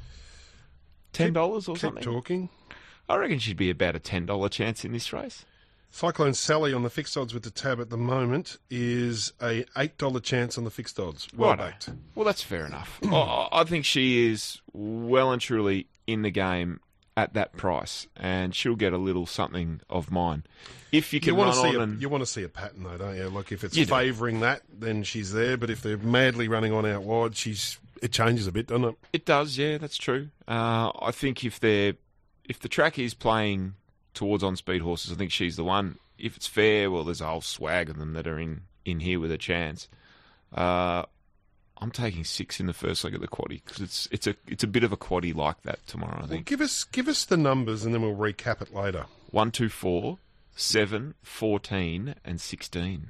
ten dollars or keep something? talking. I reckon she'd be about a ten dollars chance in this race. Cyclone Sally on the fixed odds with the tab at the moment is a eight dollar chance on the fixed odds. Well Righto. backed. Well, that's fair enough. I, I think she is well and truly in the game at that price, and she'll get a little something of mine. If you can You want run to see on a, and... you want to see a pattern though, don't you? Like if it's You do. favouring that, then she's there. But if they're madly running on out wide, she's it changes a bit, doesn't it? It does, yeah, that's true. Uh, I think if they're if the track is playing towards on-speed horses, I think she's the one. If it's fair, well, there's a whole swag of them that are in, in here with a chance. Uh, I'm taking six in the first leg of the quaddie because it's it's a it's a bit of a quaddie like that tomorrow. I Well, think give us give us the numbers and then we'll recap it later. one, two, four, seven, fourteen, and sixteen.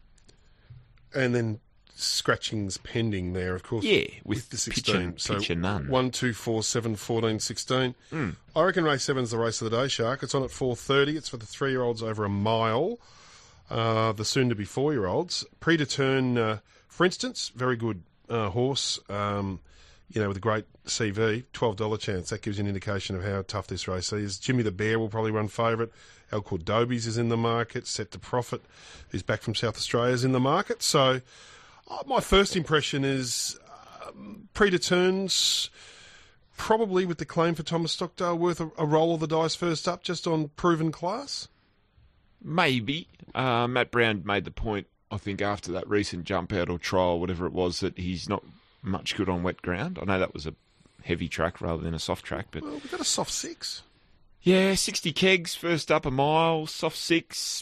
And then scratchings pending there, of course. Yeah, with the pitcher- sixteen. so pitcher none. one, two, four, seven, fourteen, sixteen. Mm. I reckon race seven's the race of the day, Shark. It's on at four thirty. It's for the three-year-olds over a mile. Uh, the soon-to-be four-year-olds. Predeturn, uh, for instance, very good uh, horse. Um, you know, with a great C V, twelve dollars chance. That gives you an indication of how tough this race is. Jimmy the Bear will probably run favourite. El Cordobies is in the market. Set to Profit, who's back from South Australia, is in the market. So uh, my first impression is uh, predeterns, probably with the claim for Thomas Stockdale, worth a, a roll of the dice first up just on proven class? Maybe. Uh, Matt Brown made the point, I think, after that recent jump out or trial, whatever it was, that he's not much good on wet ground. I know that was a heavy track rather than a soft track, but Well, we've got a soft six. yeah, sixty kegs, first up a mile, soft six.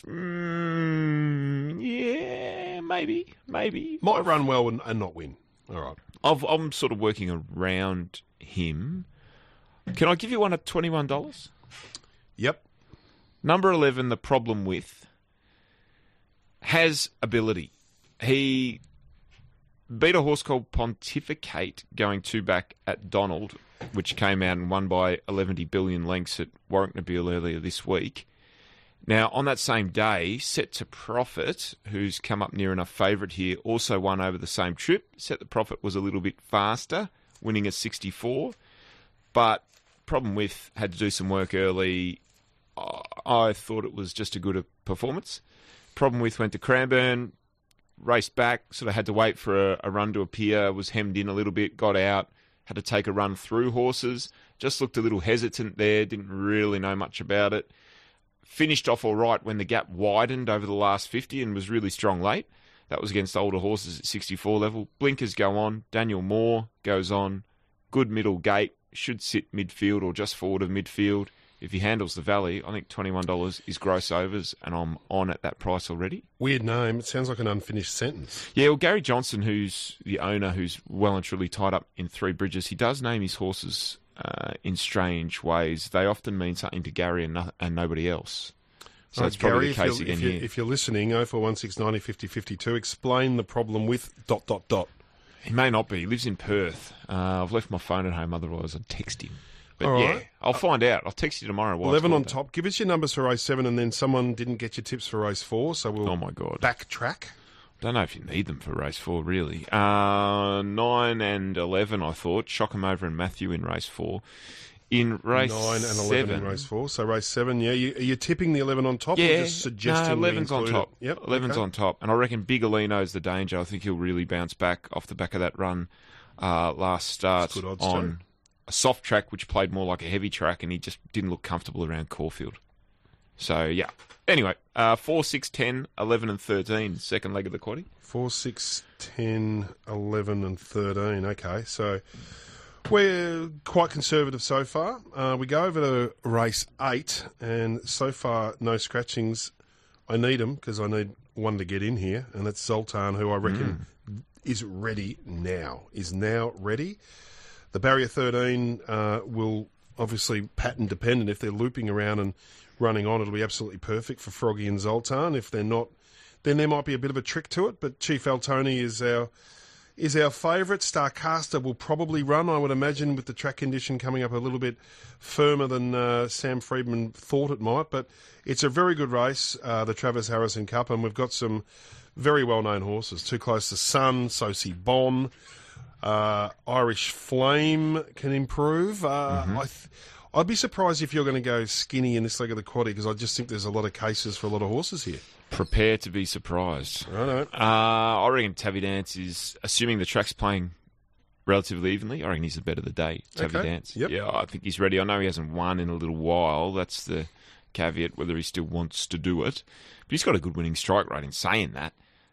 Mm, yeah, maybe, maybe. Might I've, run well and, and not win. All right. I've, I'm sort of working around him. Can I give you one at twenty-one dollars? Yep. Number eleven, The Problem With, has ability. He beat a horse called Pontificate going two back at Donald, which came out and won by eleven billion lengths at Warwick Nabil earlier this week. Now, on that same day, Set to Profit, who's come up near enough favourite here, also won over the same trip. Set to Profit was a little bit faster, winning at sixty-four. But Problem With had to do some work early. I thought it was just a good performance. Problem With went to Cranbourne, raced back, sort of had to wait for a, a run to appear, was hemmed in a little bit, got out, had to take a run through horses, just looked a little hesitant there, didn't really know much about it. Finished off all right when the gap widened over the last fifty and was really strong late. That was against older horses at sixty-four level. Blinkers go on. Daniel Moore goes on. Good middle gate. Should sit midfield or just forward of midfield. If he handles the Valley, I think twenty-one dollars is gross overs, and I'm on at that price already. Weird name. It sounds like an unfinished sentence. Yeah, well, Gary Johnson, who's the owner, who's well and truly tied up in Three Bridges, he does name his horses uh, in strange ways. They often mean something to Gary and, no- and nobody else. So Right, that's probably Gary, the case if, you're, again if, you're, here. if you're listening, oh four one six ninety fifty fifty-two, explain the problem with dot, dot, dot. He may not be. He lives in Perth. Uh, I've left my phone at home, otherwise I'd text him. But All yeah, right. I'll find out. I'll text you tomorrow. while eleven it's on gone top. Give us your numbers for race seven, and then someone didn't get your tips for race four, so we'll Oh, my God. backtrack. Don't know if you need them for race four, really. Uh, nine and eleven, I thought. Shock 'em over and Matthew in race four. In race Nine and eleven seven, in race four. So race seven, yeah. You, are you tipping the eleven on top? yeah, or just suggesting no, we eleven's on include top. it? Yep, eleven's okay. on top, and I reckon Bigolino's the danger. I think he'll really bounce back off the back of that run uh, last start That's good odds, on too. a soft track, which played more like a heavy track, and he just didn't look comfortable around Caulfield. So yeah. Anyway, uh, four, six, ten, eleven, and thirteen. Second leg of the quaddie. Four, six, ten, eleven, and thirteen. Okay, so we're quite conservative so far. Uh, we go over to race eight, and so far no scratchings. I need them because I need one to get in here, and that's Zoltan, who I reckon Mm. is ready now. Is now ready. The barrier thirteen uh, will obviously pattern dependent. If they're looping around and running on, it'll be absolutely perfect for Froggy and Zoltan. If they're not, then there might be a bit of a trick to it. But Chief Altoni is our is our favourite. Starcaster will probably run, I would imagine, with the track condition coming up a little bit firmer than uh, Sam Friedman thought it might. But it's a very good race, uh, the Travis Harrison Cup, and we've got some very well-known horses. Too Close to Sun, Sosie Bon, uh, Irish Flame can improve. Uh, Mm-hmm. I th- I'd be surprised if you're going to go skinny in this leg of the quaddie, because I just think there's a lot of cases for a lot of horses here. Prepare to be surprised. Righto. Uh, I reckon Tavi Dance is, assuming the track's playing relatively evenly, I reckon he's the bet of the day, Tavi Okay, Dance. yep. Yeah, I think he's ready. I know he hasn't won in a little while. That's the caveat, whether he still wants to do it. But he's got a good winning strike rate in saying that.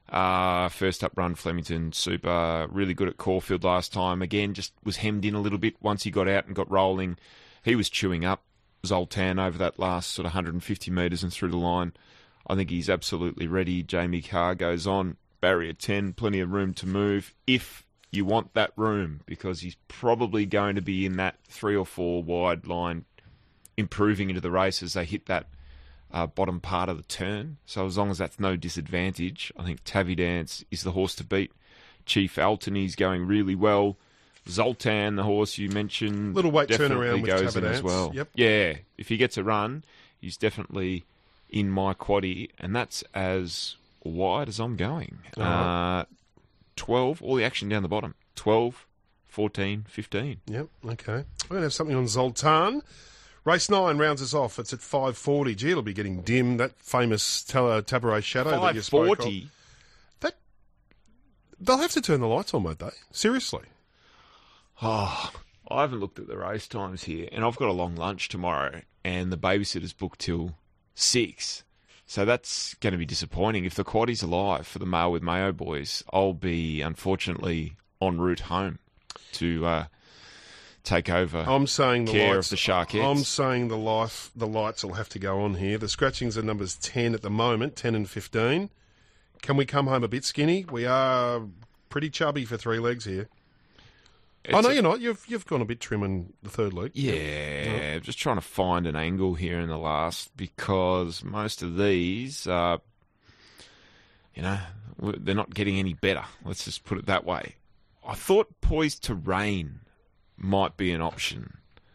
Uh, first up run, Flemington Super, really good at Caulfield last time. Again, just was hemmed in a little bit once he got out and got rolling. He was chewing up Zoltan over that last sort of one hundred fifty metres and through the line. I think he's absolutely ready. Jamie Carr goes on. Barrier ten, plenty of room to move if you want that room, because he's probably going to be in that three or four wide line, improving into the race as they hit that uh, bottom part of the turn. So as long as that's no disadvantage, I think Tavi Dance is the horse to beat. Chief Altony's going really well. Zoltan, the horse you mentioned, Little weight definitely turnaround with goes in Tavi as Dance. well. Yep. Yeah, if he gets a run, he's definitely in my quaddie, and that's as wide as I'm going. All right. Uh, twelve, all the action down the bottom. twelve, fourteen, fifteen. Yep, okay. We're going to have something on Zoltan. Race nine rounds us off. It's at five forty. Gee, it'll be getting dim. That famous Tel- Tabaret Shadow that you spoke of. five forty. That, they'll have to turn the lights on, won't they? Seriously. Oh, I haven't looked at the race times here, and I've got a long lunch tomorrow, and the babysitter's booked till six. So that's going to be disappointing. If the quaddie's alive for the Mail with Mayo boys, I'll be, unfortunately, en route home to uh, take over I'm saying the care lights, of the Sharkettes. I'm saying the life, the lights will have to go on here. The scratchings are numbers ten at the moment, ten and fifteen. Can we come home a bit skinny? We are pretty chubby for three legs here. It's oh, no, a- you're not. You've you've gone a bit trim in the third leg. Yeah, just trying to find an angle here in the last, because most of these, uh, you know, w- they're not getting any better. Let's just put it that way. I thought Poised to Rain might be an option.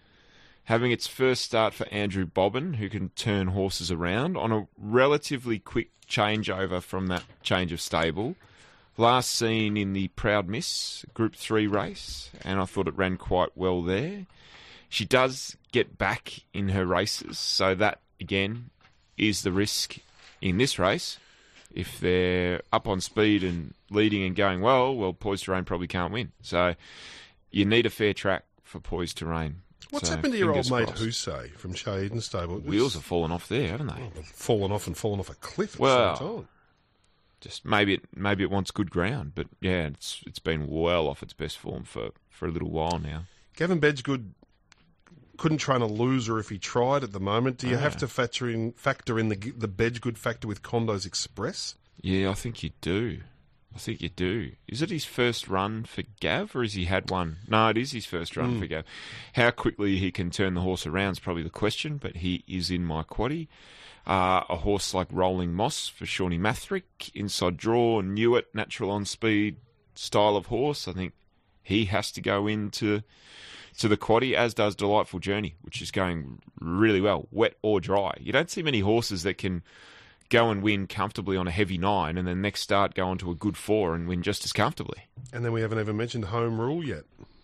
Having its first start for Andrew Bobbin, who can turn horses around on a relatively quick changeover from that change of stable. Last seen in the Proud Miss Group three race, and I thought it ran quite well there. She does get back in her races, so that, again, is the risk in this race. If they're up on speed and leading and going well, well, Poised to Rain probably can't win. So you need a fair track for Poised to Rain. What's So, happened to your old fingers mate crossed. Husay from Shea Eden Stable? Wheels have fallen off there, haven't they? They've fallen off and fallen off a cliff at Well, the same time. Just maybe it maybe it wants good ground, but yeah, it's it's been well off its best form for, for a little while now. Gavin Bedgood couldn't train a loser if he tried at the moment. Do you Ah. have to factor in factor in the the Bedgood factor with Condos Express? Yeah, I think you do. I think you do. Is it his first run for Gav, or has he had one? No, it is his first run Mm. for Gav. How quickly he can turn the horse around is probably the question, but he is in my quaddie. Uh, a horse like Rolling Moss for Shawnee Mathrick, inside draw, knew it, natural on speed style of horse. I think he has to go into to the quaddie, as does Delightful Journey, which is going really well, wet or dry. You don't see many horses that can go and win comfortably on a heavy nine, and then next start go on to a good four and win just as comfortably. And then we haven't even mentioned Home Rule yet.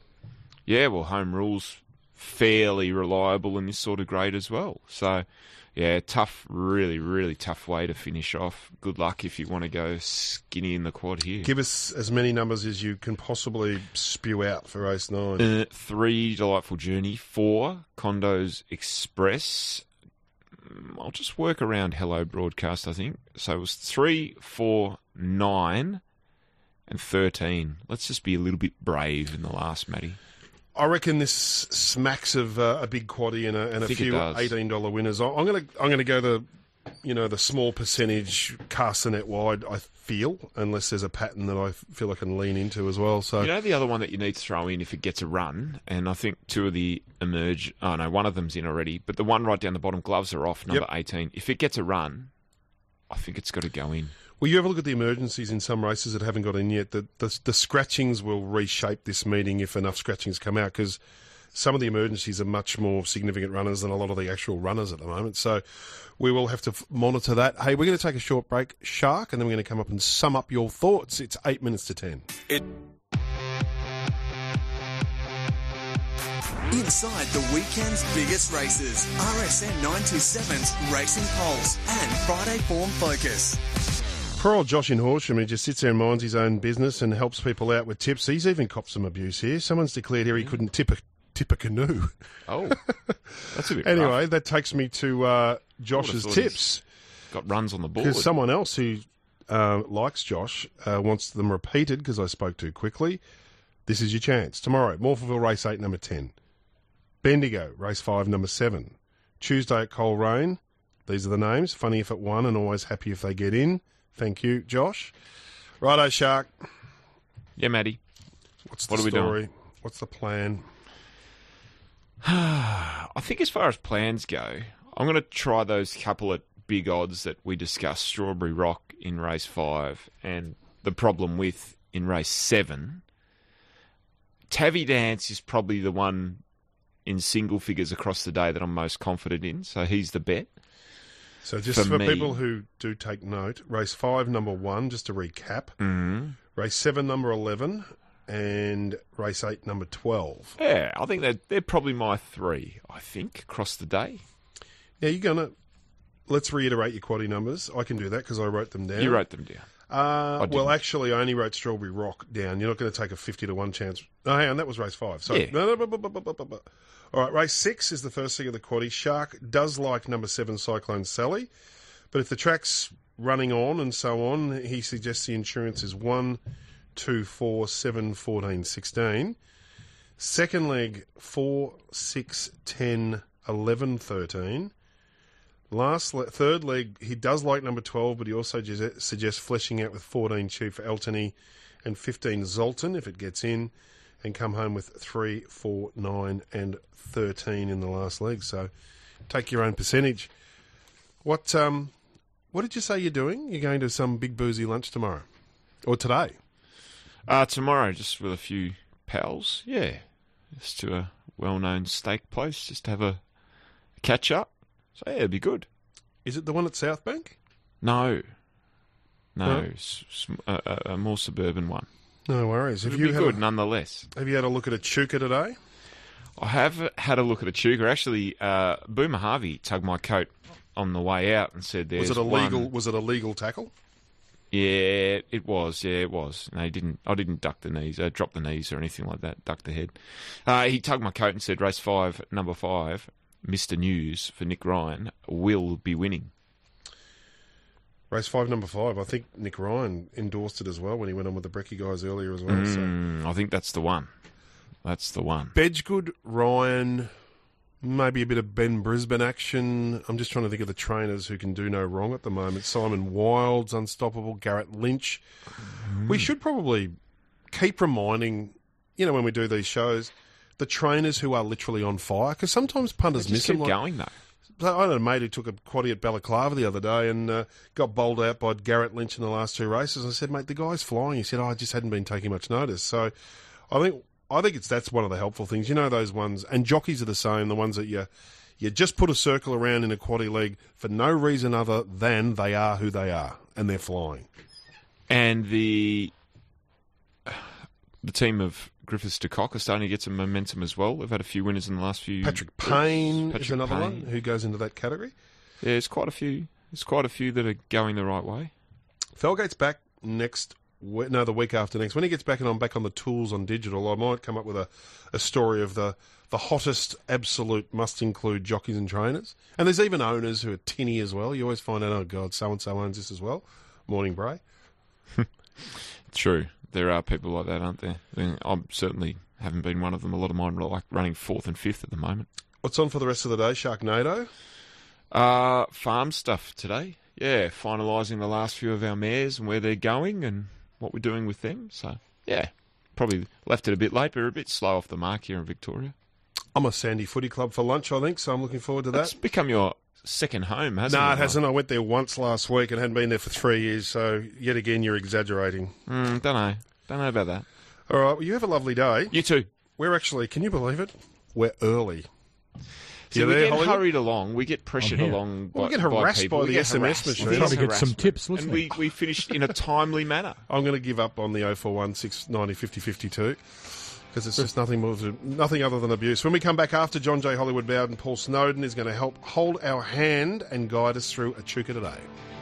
Yeah, well, Home Rule's fairly reliable in this sort of grade as well. So, yeah, tough, really, really tough way to finish off. Good luck if you want to go skinny in the quad here. Give us as many numbers as you can possibly spew out for race nine. Uh, three, Delightful Journey. Four, Condos Express. Mm, I'll just work around Hello Broadcast, I think. So it was three, four, nine, and thirteen. Let's just be a little bit brave in the last, Matty. I reckon this smacks of uh, a big quaddie and a, and I a think it few does. eighteen dollar winners. I- I'm going to I'm going to go the you know the small percentage cast the net wide. I feel, unless there's a pattern that I feel I can lean into as well. So You know the other one that you need to throw in if it gets a run, and I think two of the emerge. Oh no, one of them's in already, but the one right down the bottom, gloves are off. Number Yep. eighteen. If it gets a run, I think it's got to go in. Well, you have a look at the emergencies in some races that haven't got in yet. The, the, the scratchings will reshape this meeting if enough scratchings come out, because some of the emergencies are much more significant runners than a lot of the actual runners at the moment. So we will have to f- monitor that. Hey, we're going to take a short break, Shark, and then we're going to come up and sum up your thoughts. It's eight minutes to ten. It... Inside the weekend's biggest races, R S N nine twenty-seven's Racing Pulse and Friday Form Focus. Poor old Josh in Horsham, he just sits there and minds his own business and helps people out with tips. He's even copped some abuse here. Someone's declared here he couldn't tip a tip a canoe. Oh, that's a bit Anyway, rough. that takes me to uh, Josh's thought he's tips. Got runs on the board. Because someone else who uh, likes Josh uh, wants them repeated because I spoke too quickly. This is your chance. Tomorrow, Morpheville Race eight, number ten. Bendigo, Race five, number seven. Tuesday at Coleraine. These are the names. Funny if it won and always happy if they get in. Thank you, Josh. Righto, Shark. Yeah, Matty. What's the What are we story? doing? What's the plan? I think as far as plans go, I'm going to try those couple of big odds that we discussed, Strawberry Rock in race five and the problem with in race seven. Tavi Dance is probably the one in single figures across the day that I'm most confident in, so he's the bet. So just for, For me- people who do take note, race five, number one, just to recap. Mm-hmm. Race seven, number eleven, and race eight, number twelve. Yeah, I think they're, they're probably my three, I think, across the day. Now, you're going to... Let's reiterate your quaddie numbers. I can do that because I wrote them down. You wrote them down. Uh, didn't. well, actually, I only wrote Strawberry Rock down. You're not going to take a fifty to one chance. Oh, hang on, that was race five. Sorry. Yeah. No, no, bu- bu- bu- bu- bu- bu- All right, race six is the first thing of the quaddie. Shark does like number seven, Cyclone Sally. But if the track's running on and so on, he suggests the insurance is one, two, four, seven, fourteen, sixteen. Second leg, four, six, ten, eleven, thirteen. Last le- third leg, he does like number twelve, but he also just suggests fleshing out with fourteen Chief Eltony and fifteen Zoltan if it gets in, and come home with three, four, nine, and thirteen in the last leg. So take your own percentage. What um, what did you say you're doing? You're going to some big boozy lunch tomorrow, or today? Uh, tomorrow, just with a few pals. Yeah, just to a well-known steak place, just to have a catch up. So yeah, it'd be good. Is it the one at South Bank? No, no, No? s- s- a, a- a more suburban one. No worries. Have It'd you be had good a, nonetheless. have you had a look at a Chuka today? I have had a look at a Chuka. Actually, uh, Boomer Harvey tugged my coat on the way out and said, "There's Was it a legal? one." Was it a legal tackle? Yeah, it was. Yeah, it was. No, he didn't. I didn't duck the knees, uh, drop the knees or anything like that. Duck the head. Uh, he tugged my coat and said, "Race five, number five, Mister News for Nick Ryan will be winning." Race five, number five. I think Nick Ryan endorsed it as well when he went on with the Brecky guys earlier as well. So. Mm, I think that's the one. That's the one. Bedgood, Ryan, maybe a bit of Ben Brisbane action. I'm just trying to think of the trainers who can do no wrong at the moment. Simon Wilde's unstoppable. Garrett Lynch. Mm. We should probably keep reminding, you know, when we do these shows, the trainers who are literally on fire, because sometimes punters Just miss keep them. Like, going though. I had a mate who took a quaddie at Balaclava the other day and uh, got bowled out by Garrett Lynch in the last two races. I said, mate, the guy's flying. He said, oh, I just hadn't been taking much notice. So I think I think it's that's one of the helpful things. You know, those ones, and jockeys are the same, the ones that you, you just put a circle around in a quaddie league for no reason other than they are who they are, and they're flying. And the the team of Griffiths to Cock are starting to get some momentum as well. They've had a few winners in the last few. Patrick Payne Patrick is another Payne. one who goes into that category. Yeah, there's quite a few. There's quite a few that are going the right way. Felgate's back next, we- no, the week after next. When he gets back and I'm back on the tools on digital, I might come up with a, a story of the, the hottest absolute must include jockeys and trainers. And there's even owners who are tinny as well. You always find out, oh God, so-and-so owns this as well. Morning, Bray. True. There are people like that, aren't there? I mean, I certainly haven't been one of them. A lot of mine are like running fourth and fifth at the moment. What's on for the rest of the day, Sharknado? Uh, farm stuff today. Yeah, finalising the last few of our mares and where they're going and what we're doing with them. So, yeah, probably left it a bit late, but we're a bit slow off the mark here in Victoria. I'm a Sandy Footy Club for lunch, I think, so I'm looking forward to that. That's become your second home, hasn't it? No, it hasn't. I went there once last week and hadn't been there for three years, so yet again you're exaggerating. Mm, don't know. Don't know about that. All right, well, you have a lovely day. You too. We're actually, can you believe it? We're early. See, You we there, get Hollywood? hurried along. We get pressured I'm here. along by, Well, we get harassed people. by We the get S M S harassed. machine. It is Trying to get some harassment. tips And listening. we, we finished in a timely manner. I'm going to give up on the oh four one six ninety fifty fifty-two because it's just nothing more than, nothing other than abuse. When we come back after, John J. Hollywood Bowden, Paul Snowden is going to help hold our hand and guide us through a Chuka today.